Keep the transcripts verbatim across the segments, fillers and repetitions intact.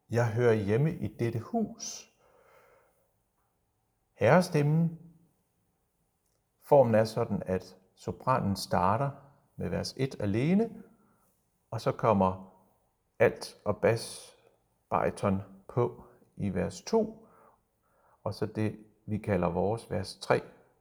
Jeg hører hjemme i dette hus. Herrestemmen. Formen er sådan, at sopranen starter med vers et alene, og så kommer alt og bas, bariton på i vers to, og så det, vi kalder vores vers tre,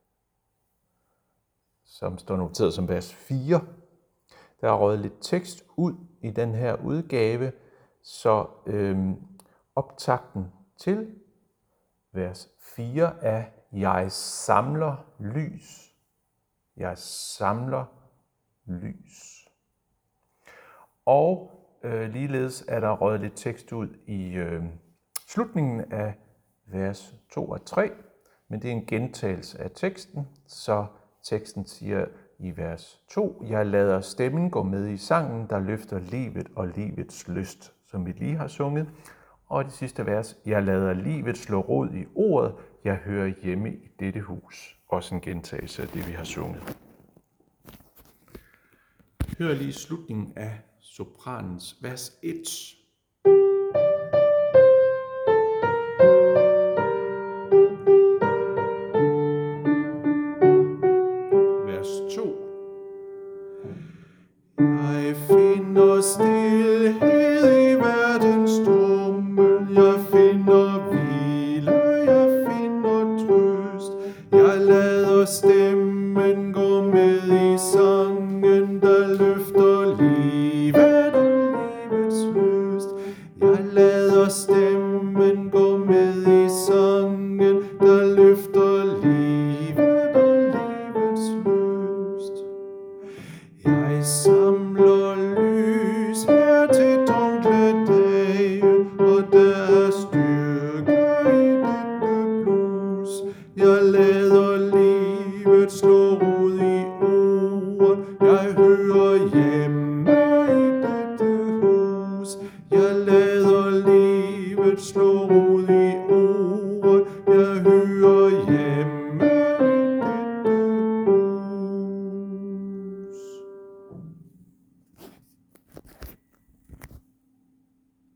som står noteret som vers fire. Der er røget lidt tekst ud i den her udgave, så øhm, optakten til vers fire er, jeg samler lys. Jeg samler lys. Og øh, ligeledes er der røget lidt tekst ud i øh, slutningen af vers to og tre, men det er en gentagelse af teksten, så teksten siger i vers to, jeg lader stemmen gå med i sangen, der løfter livet og livets lyst, som vi lige har sunget. Og det sidste vers, jeg lader livet slå rod i ordet, jeg hører hjemme i dette hus. Også en gentagelse af det, vi har sunget. Hør lige slutningen af sopranens vers et. Vers to. Jeg finder stilhed i verdens stormel, jeg finder hvile, jeg finder trøst. Jeg lader stemmen gå med i sangen, der løfter livet og livets lyst. Jeg lader stemmen gå med i sangen, der løfter livet og livets lyst. Jeg samler lys her til dunkle dage, og der er styrke i dette blus. Jeg lader livet slå rod i ordet, jeg hører hjemme i dette hus. Jeg lader livet slå rod i